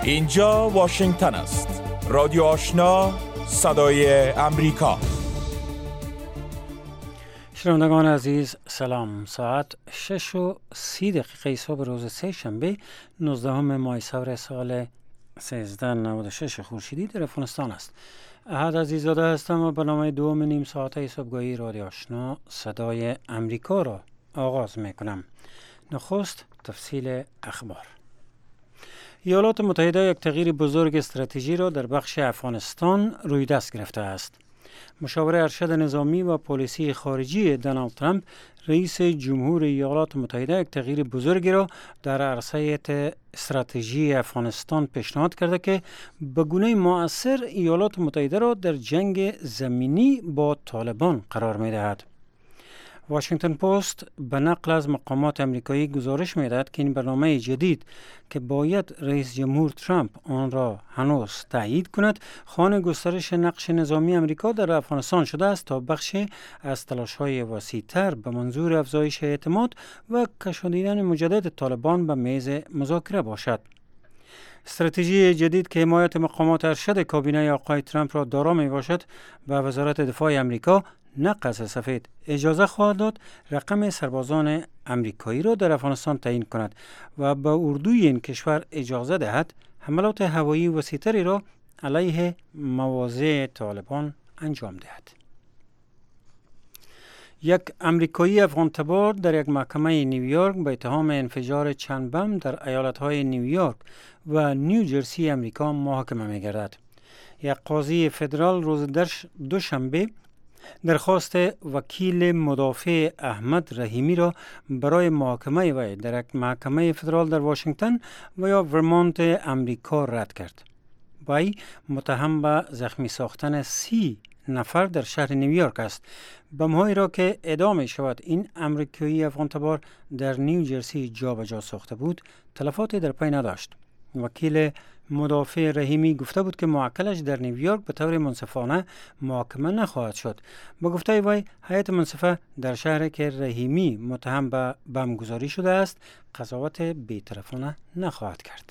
اینجا واشنگتن است. رادیو آشنا، صدای امریکا. شنوندگان عزیز سلام. ساعت 6:30 صبح روز سه شنبه 19 ماه سور سال 1396 خورشیدی در افغانستان است. احد عزیزاده هستم و برنامه دوم نیم ساعته صبحگاهی رادیو آشنا صدای امریکا را آغاز میکنم. نخست تفصیل اخبار. ایالات متحده یک تغییر بزرگ استراتژی را در بخش افغانستان روی دست گرفته است. مشاور ارشد نظامی و پالیسی خارجی دونالد ترامپ رئیس جمهور ایالات متحده یک تغییر بزرگی را در عرصه استراتژی افغانستان پیشنهاد کرده که به گونه مؤثر ایالات متحده را در جنگ زمینی با طالبان قرار می دهد. واشنگتن پست به نقل از مقامات امریکایی گزارش می‌دهد که این برنامه جدید که باید رئیس جمهور ترامپ آن را هنوز تایید کند، خوان گسترش نقش نظامی امریکا در افغانستان شده است تا بخشی از تلاش‌های وسیع‌تر به منظور افزایش اعتماد و کشاندن مجدد طالبان به میز مذاکره باشد. استراتژی جدید که حمایت مقامات ارشد کابینه آقای ترامپ را دارا می باشد، به وزارت دفاع امریکا نه قصر سفید اجازه خواهد داد رقم سربازان امریکایی را در افغانستان تعیین کند و به اردوی این کشور اجازه دهد حملات هوایی وسیع‌تری را علیه مواضع طالبان انجام دهد. یک امریکایی افغان تبار در یک محکمه نیویورک به اتهام انفجار چند بم در ایالت‌های نیویورک و نیوجرسی امریکا محاکمه می‌گردد. یک قاضی فدرال روز دوشنبه درخواست وکیل مدافع احمد رحیمی را برای محاکمه وی در یک محکمه فدرال در واشنگتن و یا ورمانت امریکا رد کرد. وی متهم به زخمی ساختن 30 نفر در شهر نیویورک است. بم‌هایی را که ادعا می شود این امریکایی افغان تبار در نیوجرسی جابجا ساخته بود، تلفاتی در پی نداشت. وکیل مدافع رحیمی گفته بود که موکلش در نیویورک به طور منصفانه محاکمه نخواهد شد. با گفته وی هیئت منصفه در شهری که رحیمی متهم به بمبگذاری شده است قضاوت بی‌طرفانه نخواهد کرد.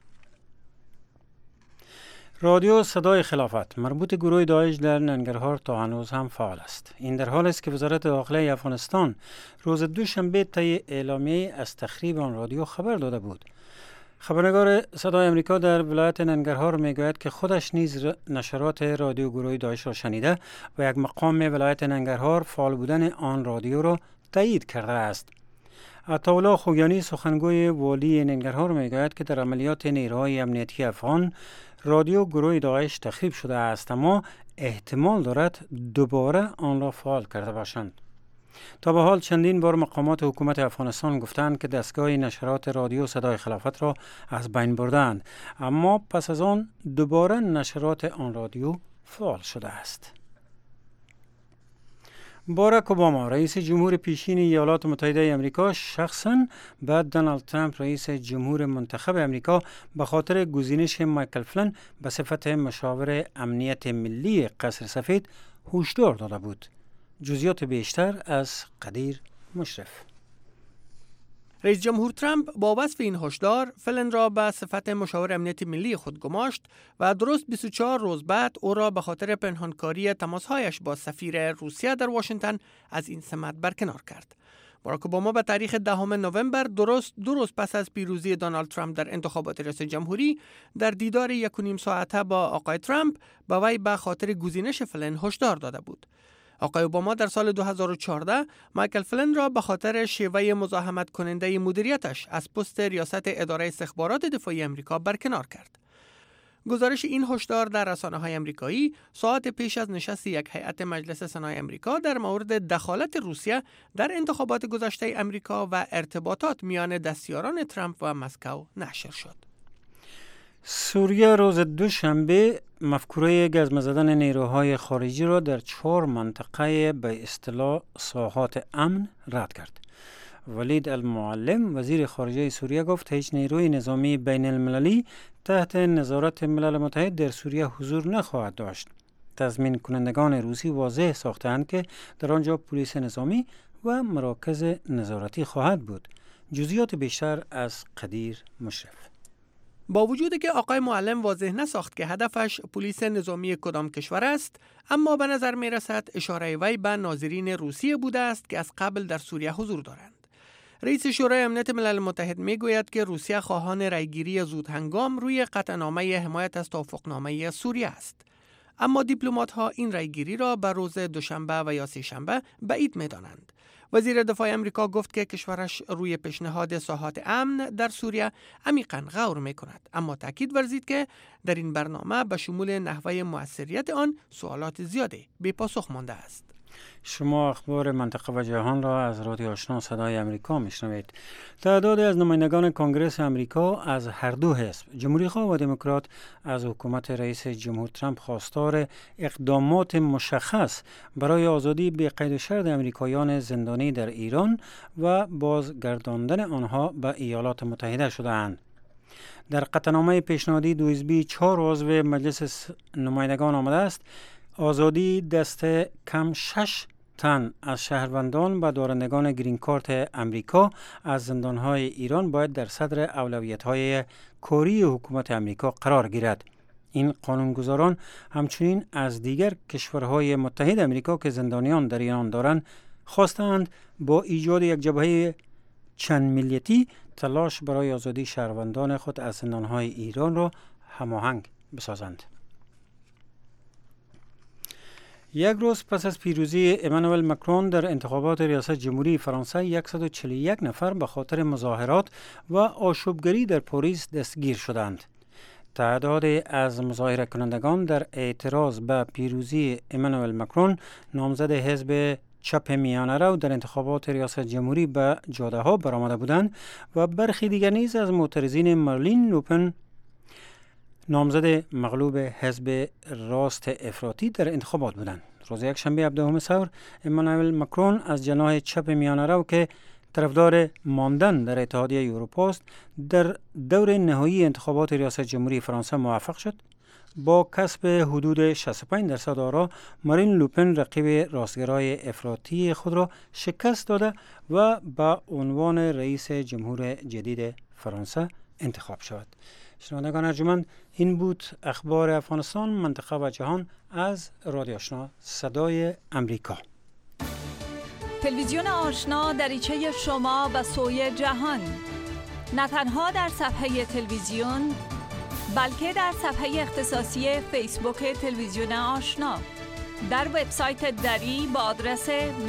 رادیو صدای خلافت مربوط گروه داعش در ننگرهار تا هنوز هم فعال است. این در حالی است که وزارت داخله افغانستان روز دوشنبه طی اعلامیه از تخریب آن رادیو خبر داده بود. خبرنگار صدای امریکا در ولایت ننگرهار میگوید که خودش نیز نشرات رادیو گروه داعش را شنیده و یک مقام ولایت ننگرهار فعال بودن آن رادیو را تایید کرده است. عطاالله خوگیانی سخنگوی والی ننگرهار میگوید که در عملیات نیروهای امنیتی افغان رادیو گروه داعش تخریب شده است، اما احتمال دارد دوباره آن را فعال کرده باشند. تا به حال چندین بار مقامات حکومت افغانستان گفتند که دستگاه نشرات رادیو صدای خلافت را از بین بردند، اما پس از آن دوباره نشرات آن رادیو فعال شده است. باراک اوباما رئیس جمهور پیشین ایالات متحده آمریکا شخصاً به دونالد ترامپ رئیس جمهور منتخب آمریکا به خاطر گزینش مایکل فلین به صفت مشاور امنیت ملی قصر سفید هشدار داده بود. جزئیات بیشتر از قدیر مشرف. رئیس جمهور ترامپ با وصف این هشدار فلین را به صفت مشاور امنیت ملی خود گماشت و درست 24 روز بعد او را به خاطر پنهانکاری تماسهایش با سفیر روسیه در واشنگتن از این سمت برکنار کرد. باراک اوباما به تاریخ 10 نوامبر درست 2 روز پس از پیروزی دونالد ترامپ در انتخابات ریاست جمهوری در دیدار 1.5 ساعته با آقای ترامپ به وی به خاطر گزینش فلین هشدار داده بود. آقای اوباما در سال 2014 مایکل فلین را به خاطر شیوه مزاحمت کننده مدیریتش از پست ریاست اداره استخبارات دفاعی امریکا برکنار کرد. گزارش این هشدار در رسانه‌های امریکایی ساعت پیش از نشست یک هیئت مجلس سنای امریکا در مورد دخالت روسیه در انتخابات گذشته امریکا و ارتباطات میان دستیاران ترامپ و مسکو نشر شد. سوریه روز دوشنبه مفکوره گزمه زدن نیروهای خارجی را در 4 منطقه به اصطلاح ساحات امن رد کرد. ولید المعلم وزیر خارجه سوریه گفت هیچ نیروی نظامی بین المللی تحت نظارت ملل متحد در سوریه حضور نخواهد داشت. تضمین کنندگان روسی واضح ساختند که در آنجا پلیس نظامی و مراکز نظارتی خواهد بود. جزئیات بیشتر از قدیر مشرف. با وجودی که آقای معلم واضح نساخت که هدفش پلیس نظامی کدام کشور است، اما به نظر می رسد اشاره وی به ناظرین روسیه بوده است که از قبل در سوریه حضور دارند. رئیس شورای امنیت ملل متحد می گوید که روسیه خواهان رایگیری زود هنگام روی قطعنامه حمایت از توافقنامه سوریه است. اما دیپلمات ها این رایگیری را به روز دوشنبه و یا سه‌شنبه بعید می دانند. وزیر دفاع امریکا گفت که کشورش روی پیشنهاد ساحات امن در سوریه عمیقاً غور می کند، اما تاکید ورزید که در این برنامه به شمول نحوه مؤثریت آن سوالات زیادی بی پاسخ مانده است. شما اخبار منطقه و جهان را از رادیو آشنا صدای امریکا میشنوید. تعدادی از نمایندگان کنگره امریکا از هر دو حزب، جمهوری‌خواه و دموکرات، از حکومت رئیس جمهور ترامپ خواستار اقدامات مشخص برای آزادی بی قید و شرط امریکاییان زندانی در ایران و بازگرداندن آنها به ایالات متحده شده‌اند. در قطعنامه پیشنهادی دو حزبی 4 عضو مجلس نمایندگان آمده است آزادی دست کم 6 تن از شهروندان و دارندگان گرین کارت امریکا از زندانهای ایران باید در صدر اولویت‌های کاری حکومت امریکا قرار گیرد. این قانونگذاران همچنین از دیگر کشورهای متحد امریکا که زندانیان در ایران دارند خواستند با ایجاد یک جبهه چند ملیتی تلاش برای آزادی شهروندان خود از زندانهای ایران را هماهنگ بسازند. یک روز پس از پیروزی امانوئل مکرون در انتخابات ریاست جمهوری فرانسه 141 نفر به خاطر مظاهرات و آشوبگری در پاریس دستگیر شدند. تعدادی از مظاهره کنندگان در اعتراض به پیروزی امانوئل مکرون نامزد حزب چپ میانه رو در انتخابات ریاست جمهوری به جاده ها برآمده بودند و برخی دیگر نیز از معترضین مارین لوپن نامزد مغلوب حزب راست افراطی در انتخابات بودند. روز یکشنبه 17 ثور امانوئل مکرون از جناح چپ میانه رو که طرفدار ماندن در اتحادیه اروپا است در دور نهایی انتخابات ریاست جمهوری فرانسه موفق شد. با کسب حدود 65% آرا مارین لوپن رقیب راستگرای افراطی خود را شکست داده و به عنوان رئیس جمهور جدید فرانسه انتخاب شد. شنوندگان ارجمند، این بود اخبار افغانستان، منطقه و جهان از رادیو آشنا صدای امریکا. تلویزیون آشنا دریچه شما به سوی جهان، نه تنها در صفحه تلویزیون بلکه در صفحه اختصاصی فیسبوک تلویزیون آشنا، در وبسایت دری با آدرس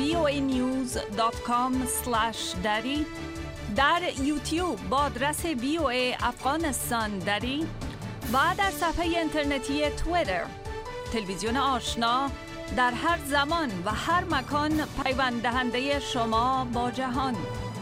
voanews.com/dari، در یوتیوب با آدرس VOA افغانستان دری و در صفحه اینترنتی توییتر. تلویزیون آشنا در هر زمان و هر مکان پیوند دهنده شما با جهان.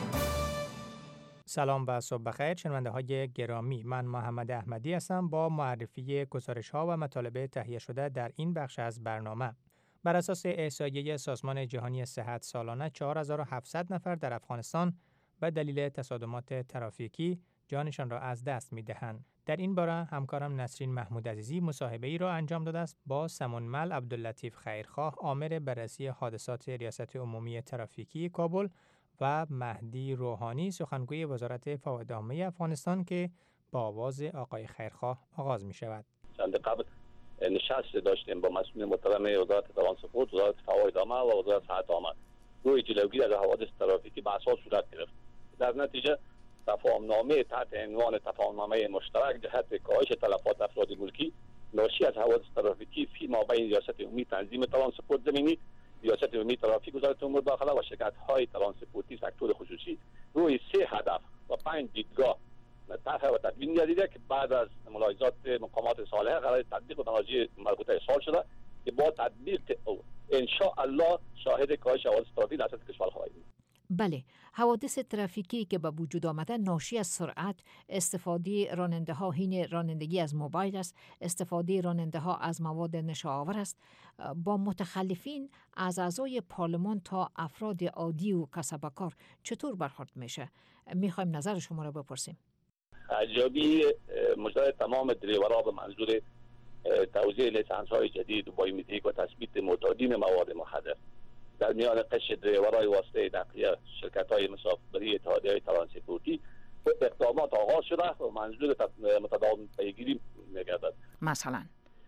سلام و صبح بخیر شنونده های گرامی، من محمد احمدی هستم با معرفی گزارش ها و مطالب تهیه شده در این بخش از برنامه. بر اساس احصایه سازمان جهانی صحت سالانه 4700 نفر در افغانستان به دلیل تصادمات ترافیکی جانشان را از دست می‌دهند. در این باره همکارم نسرین محمود عزیزی مصاحبه‌ای را انجام داده است با سمنمل عبداللطیف خیرخواه، آمر بررسی حادثات ریاست عمومی ترافیکی کابل و مهدی روحانی، سخنگوی وزارت فوائد عامه افغانستان که با آواز آقای خیرخواه آغاز می‌شود. چند قبل نشست داشتیم با مسئولین محترم وزارت ترانسپورت، وزارت فوائد عامه و وزارت صحت عامه روی جلوگیری از حوادث ترافیکی به اساس صورت گرفت. در نتیجه تفاهمنامه تحت عنوان تفاهمنامه مشترک جهت کاهش تلفات افراد ملکی ناشی از حوادث ترافیکی فی مابین ریاست عمومی تنظیم ترانسپورت زمینی، ریاست عمومی ترافیک وزارت امور داخله و شرکت‌های ترانسپورتی سکتور خصوصی روی 3 هدف و 5 دیدگاه طرح و تدوین گردیده که بعد از ملاحظات مقامات صالحه قرار تطبیق و تناجی مربوطه ارسال شده که با تطبیق او ان شاء الله شاهد کاهش حوادث ترافیکی در سطح کشور خواهیم بود. بله، حوادث ترافیکی که به وجود آمده ناشی از سرعت، استفاده راننده ها حین رانندگی از موبایل است، استفاده راننده ها از مواد نشاآور است. با متخلفین از اعضای پارلمان تا افراد عادی و کسب کار چطور برخورد میشه؟ میخوایم نظر شما را بپرسیم. ارزیابی مجرد تمام دریورها به منظور توزیع لیسانس های جدید و بایومتریک و تثبیت معتادین مواد مخدر در میان قشر دریورهای واسطه نقلیه، شرکت‌های مسافربری، اتحادیه‌های ترانسپورتی و اقدامات آغاز باز شده و منظور متداوم پیگیری میگردد. مثلا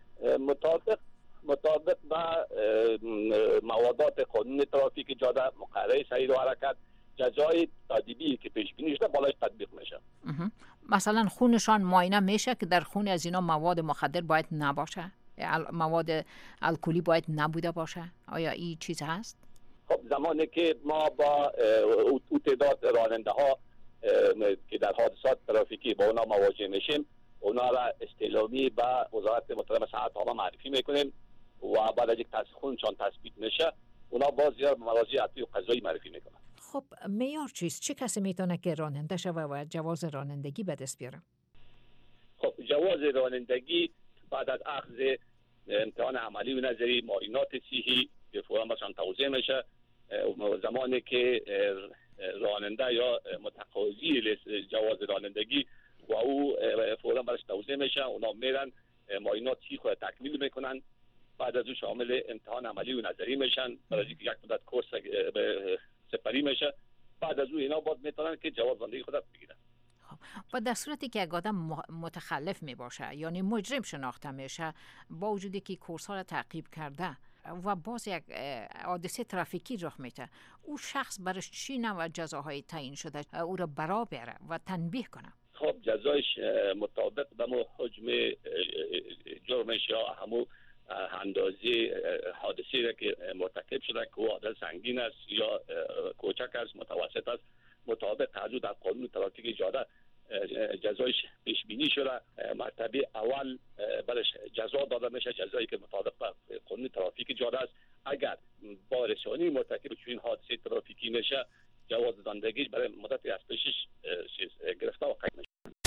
مطابق با موادات قانون ترافیک جاده، مقرره سیر و حرکت، جزای تادیبی که پیش بینی شده بالاش تطبیق میشه. مثلا خونشان معاینه میشه که در خون از اینا مواد مخدر باید نباشه، مواد الکلی باید نبوده باشه. آیا این چیز هست؟ خب زمانی که ما با او تعداد راننده ها که در حادثات ترافیکی با اونا مواجه میشیم، اونا را استعلامی با وزارت محترم صحت عامه معرفی میکنیم و بعد از یک خونشان تثبیت میشه، اونا باز یا مراجع عطفی و قضایی معرفی میکنن. خب معیار چیست؟ چه کسی میتونه که راننده شوه و جواز رانندگی به دست بیاره؟ خب جواز رانندگی بعد از اخذ امتحان عملی و نظری، معاینات صحی که فوراً باشن توضیح میشه. زمانی که راننده یا متقاضی جواز رانندگی و او فوراً براش توضیح میشه، اونا میرن معاینات صحی خود تکمیل میکنن. بعد از او شامل امتحان عملی و نظری میشن، برای اینکه یک مدت کورس سپری میشه. بعد از او اینا باید میتونن که جواز رانندگی خود بگیرن. و در صورتی که یک آدم متخلف می باشه، یعنی مجرم شناخته میشه، با وجودی که کورس ها را تعقیب کرده و باز یک حادثه ترافیکی رخ میده، او شخص برش چی نوع جزاهای تعیین شده او را برا بره و تنبیه کنه؟ خب جزایش مطابق به حجم جرمش یا همو اندازه حادثه را که مرتکب شده که حادثه سنگین است یا کوچک است، متوسط است، مطابق حدود در قانون ترافیک جاده جزایش پیش بینی شده. مرتبه اول برش جزا داده میشه، جزایی که مطابق با قانون ترافیک جاده است. اگر با رسانی مرتکب چنین حادثه ترافیکی میشه، جواز رانندگی برای مدت از پیشش گرفته و قید میشه.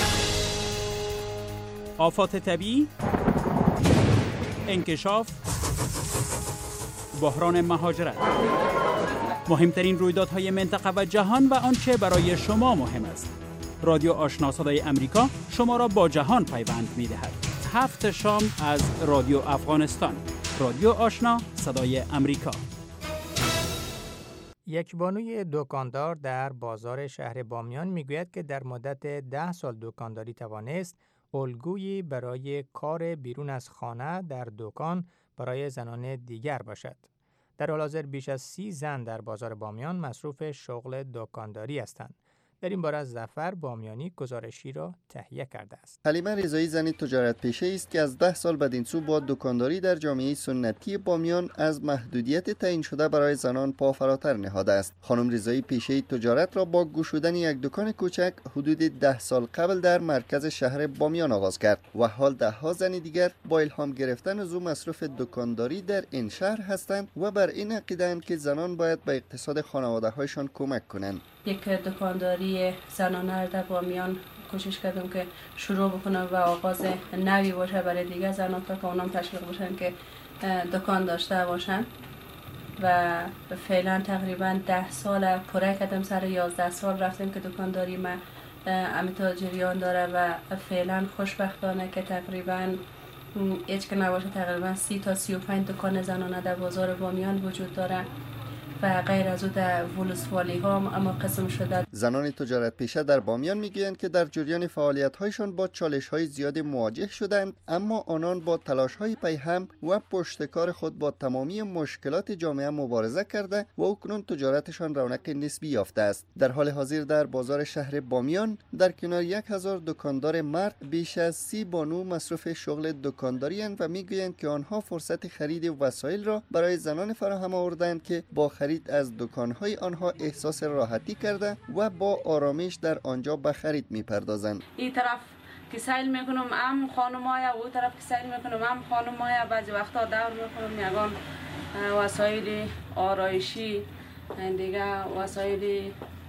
آفات طبیعی، انکشاف، بحران مهاجرت، مهمترین رویدادهای منطقه و جهان و آنچه برای شما مهم است. رادیو آشنا صدای امریکا شما را با جهان پیوند می‌دهد. 7 شام از رادیو افغانستان. رادیو آشنا صدای امریکا. یک بانوی دکاندار در بازار شهر بامیان میگوید که در مدت 10 سال دکانداری توانست الگویی برای کار بیرون از خانه در دکان برای زنان دیگر باشد. در حال حاضر بیش از 30 زن در بازار بامیان مصروف شغل دکانداری هستند. در این باره ظفر بامیانی گزارشی را تهیه کرده است. حلیمه رضایی زنی تجارت پیشه است که از 10 سال بدین سو با دکانداری در جامعه سنتی بامیان از محدودیت تعیین شده برای زنان پا فراتر نهاده است. خانم رضایی پیشه تجارت را با گشودن یک دکان کوچک حدود 10 سال قبل در مرکز شهر بامیان آغاز کرد و حال 10 زن دیگر با الهام گرفتن از او مصروف دکانداری در این شهر هستند و بر این عقیده‌اند که زنان باید به اقتصاد خانواده‌هایشان کمک کنند. یک دکانداری زنانه در بامیان کوشش کردم که شروع بکنم و آغاز نوی باشه برای دیگر زنان تا که اونام تشویق باشن که دکان داشته باشن و فعلا تقریبا 10 سال پره کردم، سر 11 سال رفتم که دکانداری ما امیتا جریان داره و فعلا خوشبختانه که تقریبا هیچ که نباشه تقریبا 30 تا 35 دکان زنانه در بازار بامیان وجود داره و غیر از او در ولسوالی ها اما قسم شده. زنان تجارت پیشه در بامیان میگویند که در جریان فعالیت هایشان با چالش های زیادی مواجه شدند، اما آنان با تلاش های پیهم و پشتکار خود با تمامی مشکلات جامعه مبارزه کرده و اکنون تجارتشان رونق نسبی یافته است. در حال حاضر در بازار شهر بامیان در کنار 1000 دکاندار مرد بیش از 30 بانو مصروف شغل دکانداری اند و میگویند که آنها فرصت خرید وسایل را برای زنان فراهم آوردند که با خرید از دکان‌های آنها احساس راحتی کرده و با آرامش در آنجا به خرید می‌پردازند. این طرف که سیل میکنم ام خانم‌ها، اون طرف که سیل میکنم ام خانم‌ها، بعضی وقتا دور میکنم یگان وسایل آرایشی دیگه، وسایل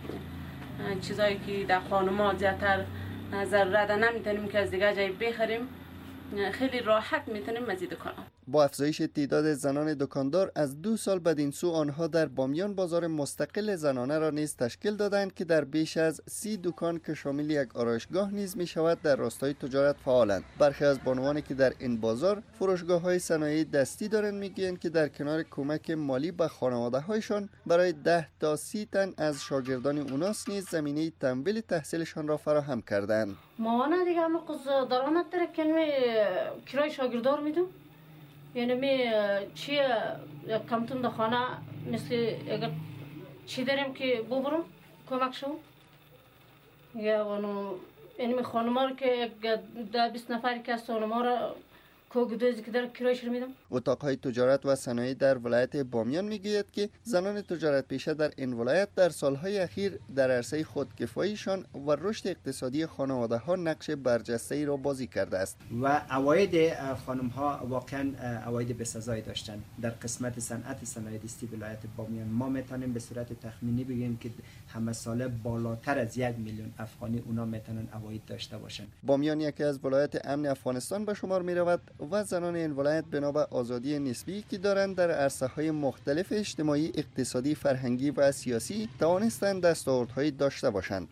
چیزایی که در خانم‌ها زیادتر ضرورت نمیتونیم که از دیگه جای بخریم، خیلی راحت میتونیم مزید کنم. با افزایش تعداد زنان دکاندار از 2 سال بدین سو آنها در بامیان بازار مستقل زنانه را نیز تشکیل دادند که در بیش از 30 دکان که شامل یک آرایشگاه نیز می شود در راستای تجارت فعالند. برخی از بانوانی که در این بازار فروشگاه‌های صنایع دستی دارند میگویند که در کنار کمک مالی به خانواده‌هایشان برای 10 تا 30 تن از شاگردان اوناس نیز زمینه تمویل تحصیلشان را فراهم کردند. مامان دیگه هم قضا درآمد داره که کرای شاگردار میدم. یعنی می چی کمتون در خانه مثل اگر چی داریم که ببرم کمک شو یا اونو یعنی خانم ها که 10-20 نفری که از خانم ها را کوگدوزی که در کرایش میدم. اتاق‌های تجارت و صنایع در ولایت بامیان میگوید که زنان تجارت پیشه در این ولایت در سالهای اخیر در عرصه خودکفاییشان و رشد اقتصادی خانواده‌ها نقش برجسته‌ای را بازی کرده است. و عواید خانم‌ها واقعا عواید بسزایی داشتند. در قسمت صنعت صنایع دستی ولایت بامیان ما میتونیم به صورت تخمینی بگیم که همه ساله بالاتر از 1 میلیون افغانی اونا میتونن عواید داشته باشند. بامیان یکی از ولایت امن افغانستان به شمار میرود و زنان این ولایت بنا به آزادی نسبی که دارند در عرصه‌های مختلف اجتماعی، اقتصادی، فرهنگی و سیاسی توانستند دستاوردهایی داشته باشند.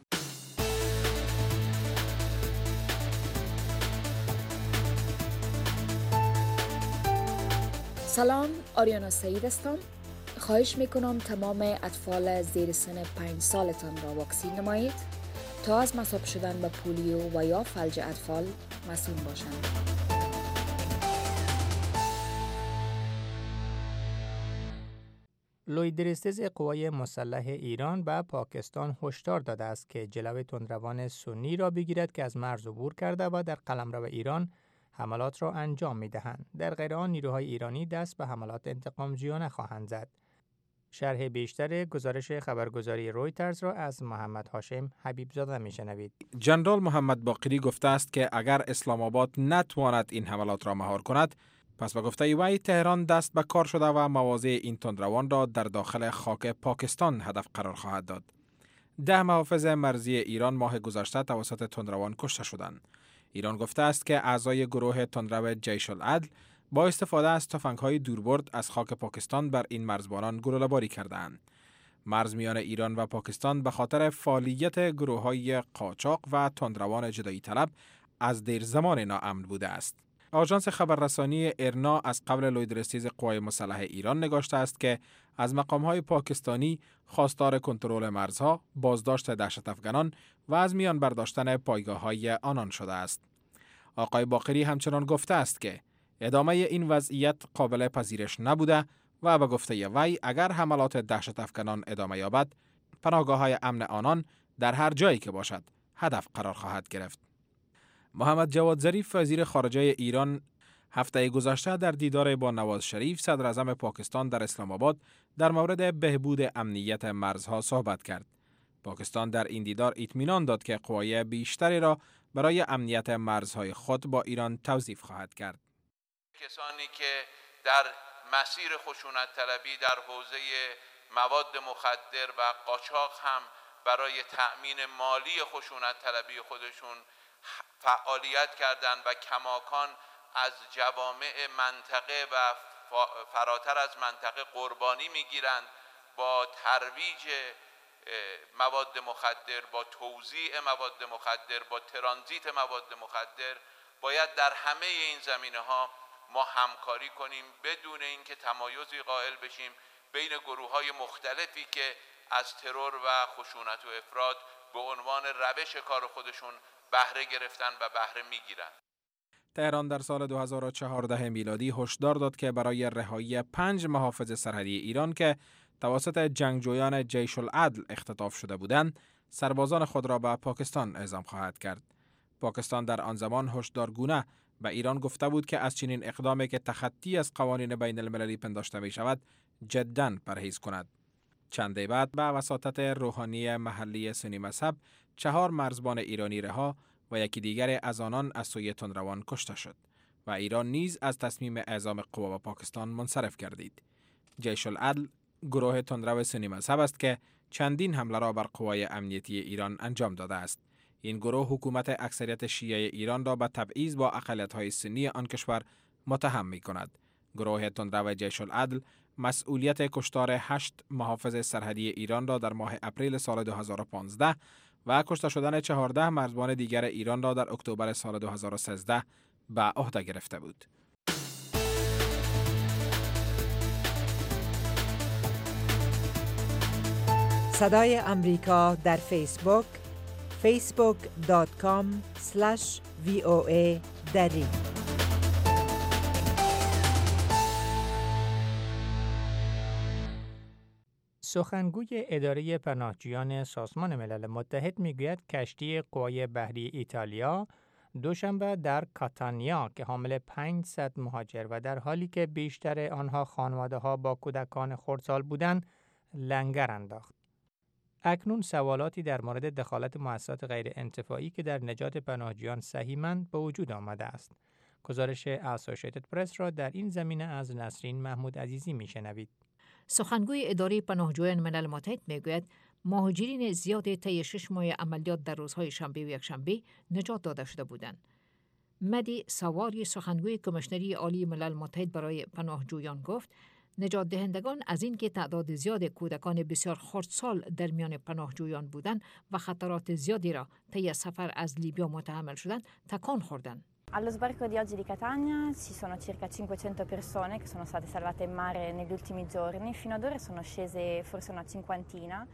سلام، آریانا سعید هستم. خواهش میکنم تمام اطفال زیر سن 5 سالتان را واکسین نمایید تا از مصاب شدن به پولیو و یا فلج اطفال مسئول باشند. لوی درستز قوای مسلح ایران به پاکستان هشدار داده است که جلوی تندروان سنی را بگیرد که از مرز عبور کرده و در قلمرو ایران حملات را انجام می‌دهند. در غیر آن نیروهای ایرانی دست به حملات انتقام‌جویانه خواهند زد. شرح بیشتر گزارش خبرگزاری رویترز را از محمد هاشم حبیبزاده می‌شنوید. جنرال محمد باقری گفته است که اگر اسلام آباد نتواند این حملات را مهار کند، پس به گفته وی تهران دست به کار شده و مواضع این تندروان را در داخل خاک پاکستان هدف قرار خواهد داد. 10 محافظ مرزی ایران ماه گذشته توسط تندروان کشته شدند. ایران گفته است که اعضای گروه تندرو جیش العدل با استفاده از تفنگ‌های دوربرد از خاک پاکستان بر این مرزبانان گلوله‌باری کردند. مرز میان ایران و پاکستان به خاطر فعالیت گروه‌های قاچاق و تندروان جدایی طلب از دیر زمان ناامن بوده است. آژانس خبررسانی ارنا از قبل لویدرستیز قوای مسلح ایران نگاشته است که از مقام‌های پاکستانی خواستار کنترل مرزها، بازداشت دهشت افغانان و از میان برداشتن پایگاه‌های آنان شده است. آقای باقری همچنان گفته است که ادامه این وضعیت قابل پذیرش نبوده و به گفته وی اگر حملات دهشت افغانان ادامه یابد، پناهگاه‌های امن آنان در هر جایی که باشد هدف قرار خواهد گرفت. محمد جواد ظریف وزیر خارجه ایران هفته گذشته در دیدار با نواز شریف صدر اعظم پاکستان در اسلام آباد در مورد بهبود امنیت مرزها صحبت کرد. پاکستان در این دیدار اطمینان داد که قوای بیشتری را برای امنیت مرزهای خود با ایران توظیف خواهد کرد. کسانی که در مسیر خشونت طلبی در حوزه مواد مخدر و قاچاق هم برای تأمین مالی خشونت طلبی خودشون فعالیت کردند و کماکان از جوامع منطقه و فراتر از منطقه قربانی میگیرند. با ترویج مواد مخدر، با توزیع مواد مخدر، با ترانزیت مواد مخدر باید در همه این زمینه‌ها ما همکاری کنیم بدون اینکه تمایزی قائل بشیم بین گروه‌های مختلفی که از ترور و خشونت و افراط به عنوان روش کار خودشون بهره گرفتن و بهره میگیرن. تهران در سال 2014 میلادی هشدار داد که برای رهایی 5 محافظ سرحدی ایران که توسط جنگجویان جیش العدل اختطاف شده بودند، سربازان خود را به پاکستان اعزام خواهد کرد. پاکستان در آن زمان هشدارگونه به ایران گفته بود که از چنین اقدامی که تخطی از قوانین بین المللی پنداشته می شود، جداً پرهیز کند. چندی بعد به وساطت روحانی محلی سنی مذهب 4 مرزبان ایرانی رها و یکی دیگر از آنان از سوی تندروان کشته شد و ایران نیز از تصمیم اعزام قوا به پاکستان منصرف گردید. جیش العدل گروه تندرو سنی مذهب است که چندین حمله را بر قوای امنیتی ایران انجام داده است. این گروه حکومت اکثریت شیعه ایران را به تبعیض با اقلیت‌های سنی آن کشور متهم می‌کند. گروه تندرو جیش العدل مسئولیت کشتار 8 محافظ سرحدی ایران را در ماه اپریل سال 2015 و کشته شدن 14 مرزبان دیگر ایران را در اکتبر سال 2013 به عهده گرفته بود. صدای امریکا در فیسبوک facebook.com/VOA دری. سخنگوی اداره پناهجویان سازمان ملل متحد میگوید کشتی قوای بحری ایتالیا دوشنبه در کاتانیا که حامل 500 مهاجر و در حالی که بیشتر آنها خانواده‌ها با کودکان خردسال بودند لنگر انداخت. اکنون سوالاتی در مورد دخالت مؤسسات غیر انتفاعی که در نجات پناهجویان سهیمند به وجود آمده است. گزارش اسوسییتد پرس را در این زمینه از نسرین محمود عزیزی میشنوید. سخنگوی اداره پناهجویان ملل متحد میگوید مهاجرین زیادی طی 6 ماه عملیات در روزهای شنبه و یکشنبه نجات داده شده بودند. مدی سواری سخنگوی کمیشنری عالی ملل متحد برای پناهجویان گفت نجات دهندگان از اینکه تعداد زیاد کودکان بسیار خردسال در میان پناهجویان بودند و خطرات زیادی را طی سفر از لیبیا متحمل شدند تکان خوردند. Allo sbarco di oggi di Catania ci sono circa 500 persone che sono state salvate in mare negli ultimi giorni. Fino ad ora sono scese forse una cinquantina.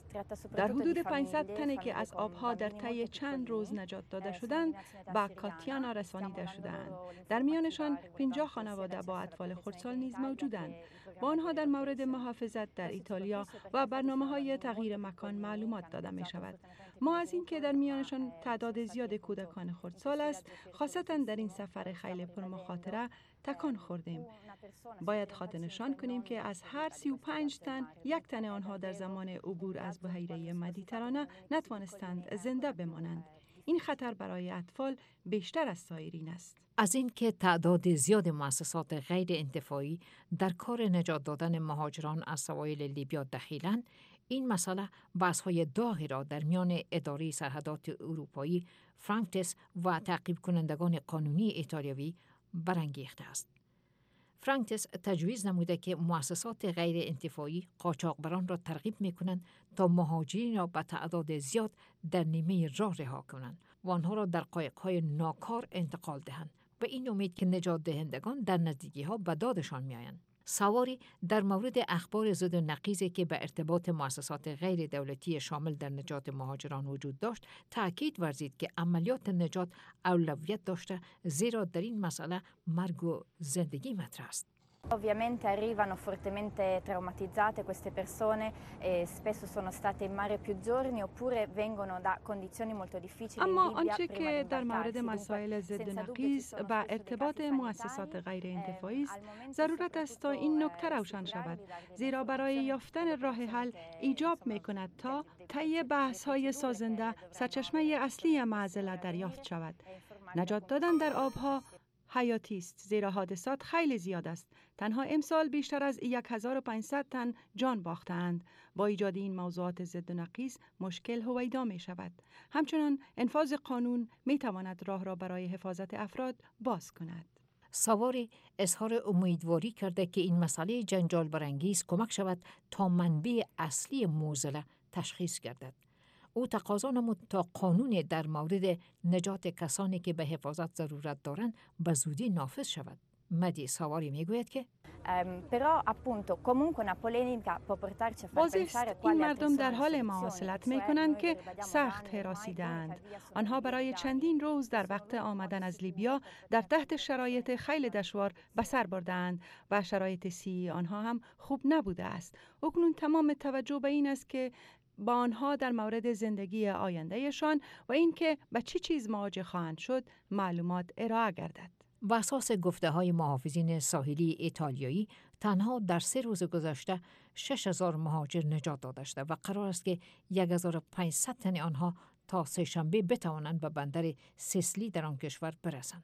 در حدود 500 تنی که از آبها در طی چند روز نجات داده شدند به کاتیانا رسانیده شدند. در میانشان 50 خانواده با اطفال خردسال نیز موجودند. با آنها در مورد محافظت در ایتالیا و برنامه‌های تغییر مکان معلومات داده می شود. ما از این که در میانشان تعداد زیاد کودکان خردسال است، خاصتا در این سفر خیلی پرمخاطره تکان خوردیم. باید خاطر نشان کنیم که از هر 35 تن، 1 تن آنها در زمان عبور از بحیره مدیترانه نتوانستند زنده بمانند. این خطر برای اطفال بیشتر از سایرین است. از اینکه تعداد زیاد مؤسسات غیر انتفاعی در کار نجات دادن مهاجران از سواحل لیبیا دخیلند، این مسئله بحث‌های داغی را در میان اداره سرحدات اروپایی فرانکتس و تعقیب کنندگان قانونی ایتالیایی برانگیخته است. فرانکتس تجویز نموده که مؤسسات غیر انتفاعی قاچاقبران را ترغیب می‌کنند تا مهاجرین را به تعداد زیاد در نیمه راه رها کنند و آنها را در قایق‌های ناکار انتقال دهند به این امید که نجات دهندگان در نزدیکی‌ها به دادشان می‌آیند. سواری در مورد اخبار ضد و نقیضی که به ارتباط مؤسسات غیر دولتی شامل در نجات مهاجران وجود داشت، تأکید ورزید که عملیات نجات اولویت داشته زیرا در این مسئله مرگ و زندگی مطرح است. Ovviamente arrivano fortemente traumatizzate queste persone e spesso sono state in mare più giorni oppure vengono da condizioni molto difficili. اما آنچه که در مورد مسائل ضد و نقیض و ارتباط مؤسسات غیر انتفاعی است، ضرورت است تا این نکته روشن شود، زیرا برای یافتن راه حل ایجاب می‌کند تا طی بحث‌های سازنده سرچشمه اصلی معضل دریافت شود. نجات دادن در آبها حیاتی است، زیرا حادثات خیلی زیاد است. تنها امسال بیشتر از 1500 تن جان باختند. با ایجاد این موضوعات ضد و نقیض مشکل هویدا می شود. همچنان انفاذ قانون می تواند راه را برای حفاظت افراد باز کند. سواری اظهار امیدواری کرده که این مسئله جنجال برانگیز کمک شود تا منبع اصلی معضل تشخیص گردد. او تقاضا نمود تا قانون در مورد نجات کسانی که به حفاظت ضرورت دارند به زودی نافذ شود. مدی سواری میگوید که بازی این مردم در حال مواصلت می کنند که سخت هراسیدند. آنها برای چندین روز در وقت آمدن از لیبیا در تحت شرایط خیلی دشوار به سر بردند و شرایط صحی آنها هم خوب نبوده است. اکنون تمام توجه به این است که با آنها در مورد زندگی آیندهشان و اینکه به چه چیز مواجه خواهند شد معلومات ارائه گردد. بر اساس گفته‌های محافظین ساحلی ایتالیایی، تنها در 3 روز گذشته 6000 مهاجر نجات داده شده و قرار است که 1500 تن آنها تا سه‌شنبه بتوانند به بندر سیسلی در آن کشور برسند.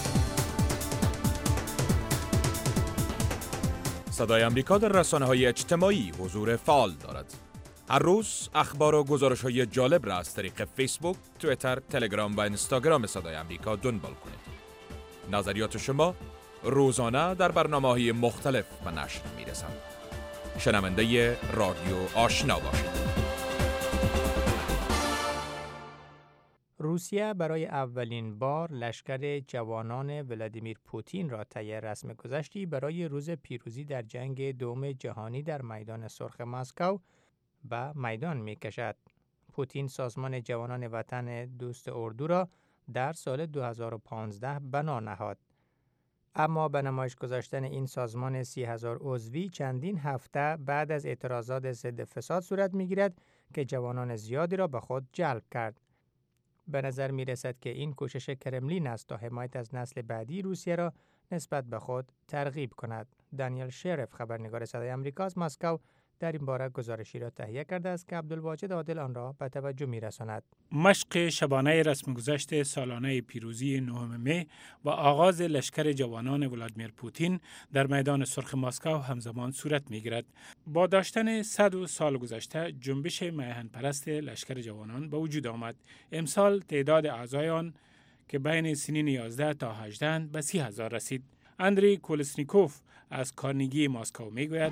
صدای آمریکا در رسانه‌های اجتماعی حضور فعال دارد. هر روز اخبار و گزارش‌های جالب را از طریق فیسبوک، توییتر، تلگرام و اینستاگرام صدای آمریکا دنبال کنید. نظریات شما روزانه در برنامه‌های مختلف به نشر می‌رسد. شنونده رادیو آشنا باشید. روسیه برای اولین بار لشکر جوانان ولادیمیر پوتین را طی رسم گذشتی برای روز پیروزی در جنگ دوم جهانی در میدان سرخ مسکو به میدان می‌کشد. پوتین سازمان جوانان وطن دوست اردو را در سال 2015 بنا نهاد. اما به نمایش گذاشتن این سازمان 30,000 عضوی چندین هفته بعد از اعتراضات ضد فساد صورت می‌گیرد که جوانان زیادی را به خود جلب کرد. به نظر می رسد که این کوشش کرملین است تا حمایت از نسل بعدی روسیه را نسبت به خود ترغیب کند. دانیل شرف، خبرنگار صدای آمریکا از مسکو، در این باره گزارشی را تهیه کرده است که عبدالواجد عادل آن را به توجه می‌رساند. مشق شبانه رسم گذشت سالانه پیروزی 9 می و آغاز لشکر جوانان ولادیمیر پوتین در میدان سرخ مسکو همزمان صورت می‌گیرد. با داشتن 100 سال گذشته جنبش میهن پرست لشکر جوانان به وجود آمد. امسال تعداد اعضای آن که بین سنین 11 تا 18 به 30,000 رسید. اندری کولسنیکوف از کارنگی مسکو میگوید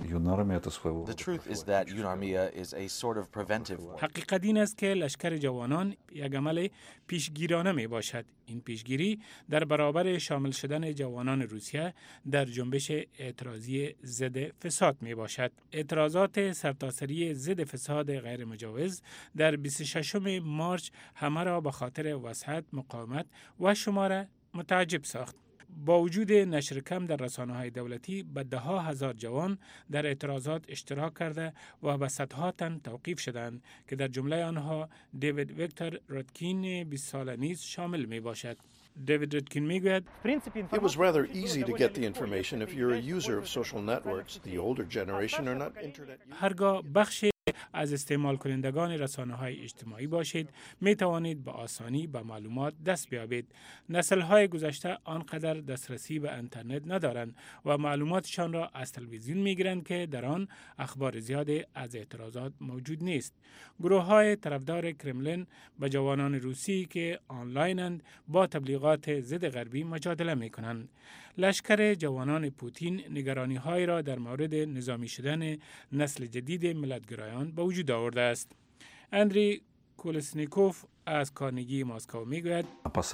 حقیقت این است که لشکر جوانان یک عمل پیشگیرانه می باشد. این پیشگیری در برابر شامل شدن جوانان روسیه در جنبش اعتراضی ضد فساد می باشد. اعتراضات سرتاسری ضد فساد غیر مجوز در 26 مارچ همه را به خاطر وسعت، مقاومت و شمار متعجب ساخت. با وجود نشر کم در رسانه‌های دولتی به ده ها هزار جوان در اعتراضات اشتراک کرده و به صدها تن توقیف شدند که در جمله آنها دیوید ویکتور رودکین 20 ساله نیز شامل می باشد. دیوید رودکین میگوید It was rather easy to get the information if you're a user of social networks. The older generation are not internet users. هرگاه بخش از استعمال کنندگان رسانه‌های اجتماعی باشید می توانید به آسانی به معلومات دست بیابید. نسل‌های گذشته آنقدر دسترسی به اینترنت ندارند و معلوماتشان را از تلویزیون میگیرند که در آن اخبار زیادی از اعتراضات موجود نیست. گروه‌های طرفدار کرملین به جوانان روسی که آنلاینند با تبلیغات ضد غربی مجادله می‌کنند. لشکر جوانان پوتین نگرانی‌های را در مورد نظامی شدن نسل جدید ملت‌گرایان به وجود آورده است. اندری کولسنیکوف از کارنگی مسکو میگوید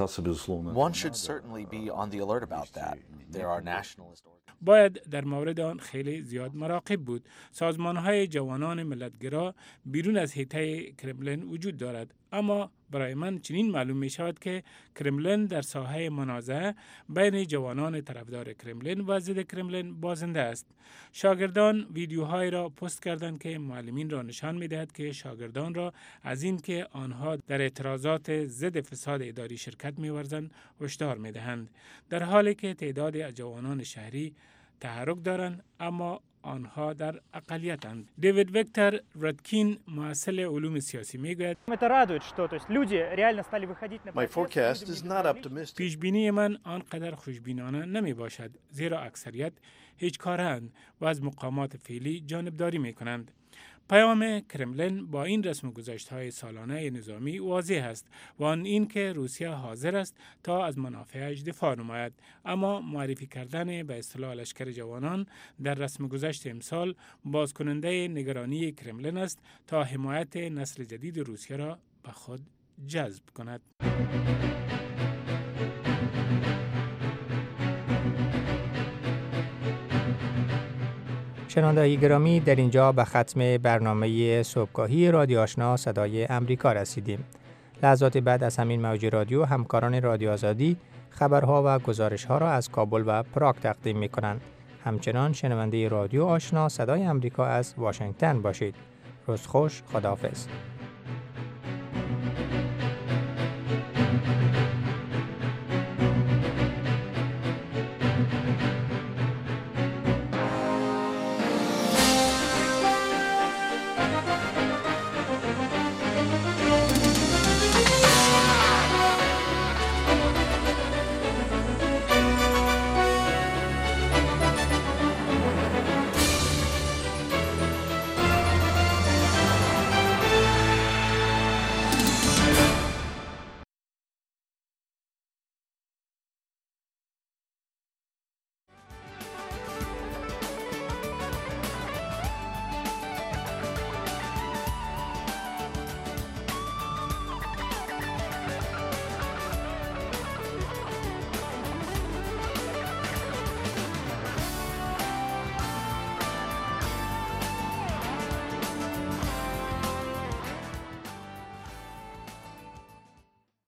One should certainly be on the alert about that. There are nationalist باید در مورد آن خیلی زیاد مراقب بود. سازمان‌های جوانان ملت‌گرا بیرون از حیطه کرملین وجود دارد، اما برای من چنین معلوم می شود که کرملین در ساحه منازعه بین جوانان طرفدار کرملین و ضد کرملین بازنده است. شاگردان ویدیوهای را پست کردند که معلمین را نشان می دهد که شاگردان را از این که آنها در اعتراضات ضد فساد اداری شرکت می ورزند هشدار می دهند، در حالی که تعدادی از جوانان شهری تحرک دارند اما آنها در اقلیتند. دیوید ویکتور رودکین محصل علوم سیاسی میگوید My forecast is not optimistic. پیش بینی من آنقدر خوشبینانه نمی باشد، زیرا اکثریت هیچ کارند و از مقامات فعلی جانبداری می کنند. پیام کرملین با این رسم گذشت‌های سالانه نظامی واضح است و آن این که روسیه حاضر است تا از منافعش دفاع نماید، اما معرفی کردن به اصطلاح لشکر جوانان در رسم گذشت امسال بازکننده نگرانی کرملین است تا حمایت نسل جدید روسیه را به خود جذب کند. شنونده‌های گرامی، در اینجا به ختم برنامه صبحگاهی رادیو آشنا صدای امریکا رسیدیم. لحظات بعد از همین موج رادیو همکاران رادیو آزادی خبرها و گزارش‌ها را از کابل و پراگ تقدیم می‌کنند. همچنان شنونده رادیو آشنا صدای امریکا از واشنگتن باشید. روز خوش، خداحافظ.